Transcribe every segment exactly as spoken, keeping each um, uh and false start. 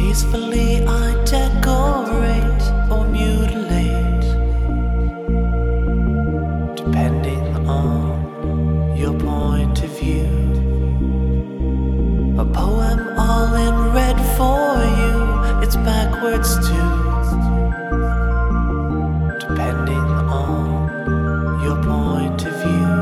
Peacefully I decorate or mutilate, depending on your point of view. A poem all in red for you, it's backwards too, depending on your point of view.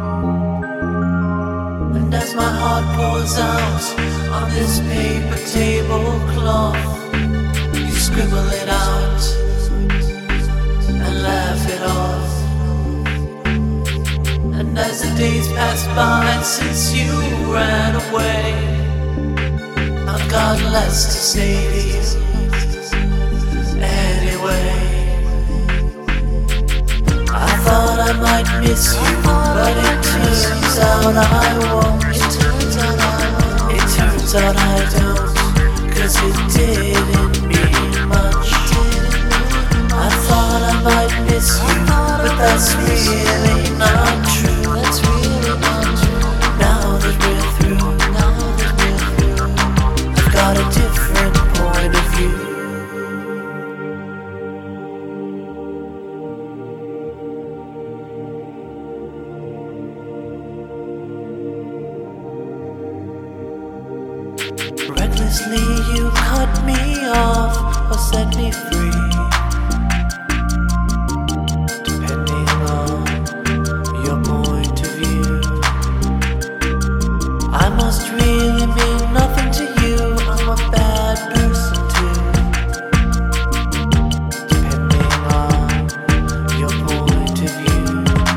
And as my heart pours out on this paper tablecloth, you scribble it out and laugh it off. And as the days pass by since you ran away, I've got less to say to you anyway. I thought I might miss you, but it turns out I won't. It turns out I don't, 'cause it didn't mean much. I thought I might miss you, but that's really not true. Now that we're through, I've got a different point of view. Recklessly you cut me off or set me free, depending on your point of view. I must really mean nothing to you, I'm a bad person too, depending on your point of view.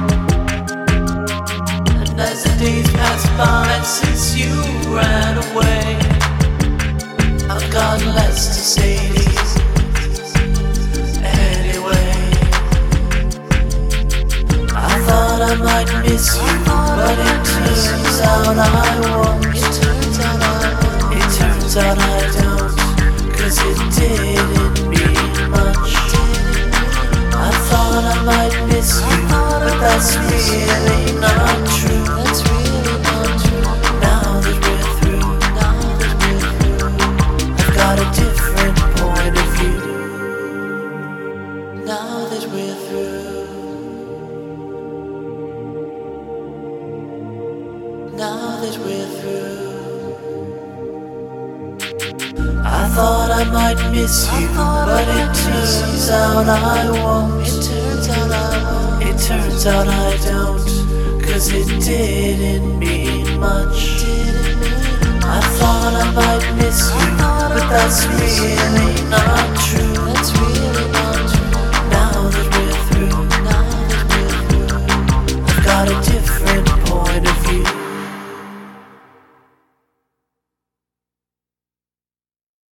And as the days pass by since you ran away, I've got less to say to you anyway. I thought I might miss you, but it turns out I won't. It turns out I don't, 'cause it didn't mean much. I thought I might miss you, but that's really not true. Now that we're through, got a different point of view. Now that we're through, now that we're through. I thought I might miss you, but it turns out I won't. It turns out I don't, 'cause it didn't mean much. I thought I might miss you, but that's really not